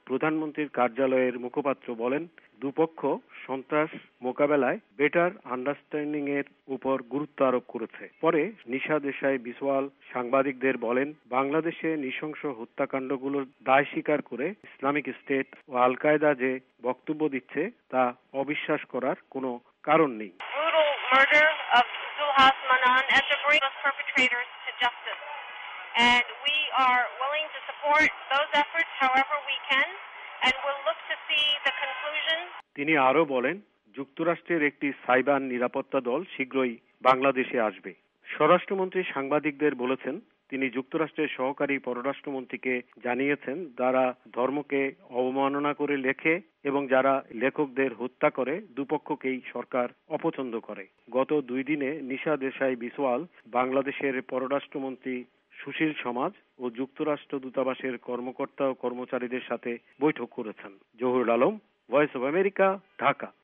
প্রধানমন্ত্রীর কার্যালয়ের মুখপাত্র বলেন, দুপক্ষ সন্ত্রাস মোকাবেলায় বেটার আন্ডারস্ট্যান্ডিং এর উপর গুরুত্ব আরোপ করেছে। পরে নিশা দেশাই বিসওয়াল সাংবাদিকদের বলেন, বাংলাদেশে নৃশংস হত্যাকাণ্ডগুলোর দায় স্বীকার করে ইসলামিক স্টেট ও আল কায়দা যে বক্তব্য দিচ্ছে তা অবিশ্বাস করার কোনো কারণ নেই। Murder of Zulhas Manan and to bring those perpetrators to justice. And we are willing to support those efforts however we can and we'll look to see the conclusion. তিনি আরো বলেন, যুক্তরাষ্ট্রের একটি সাইবার নিরাপত্তা দল শীঘ্রই বাংলাদেশে আসবে। স্বরাষ্ট্রমন্ত্রী সাংবাদিকদের বলেছেন, তিনি যুক্তরাষ্ট্রের সহকারী পররাষ্ট্রমন্ত্রীকে জানিয়েছেন যারা ধর্মকে অবমাননা করে লেখে এবং যারা লেখকদের হত্যা করে দুপক্ষকেই সরকার অপছন্দ করে। গত 2 দিনে নিশা দেশাই বিসওয়াল বাংলাদেশের পররাষ্ট্রমন্ত্রী সুশীল সমাজ ও যুক্তরাষ্ট্র দূতাবাসের কর্মকর্তা ও কর্মচারীদের সাথে বৈঠক করেছেন। Zahurul Alam, Voice of America, Dhaka.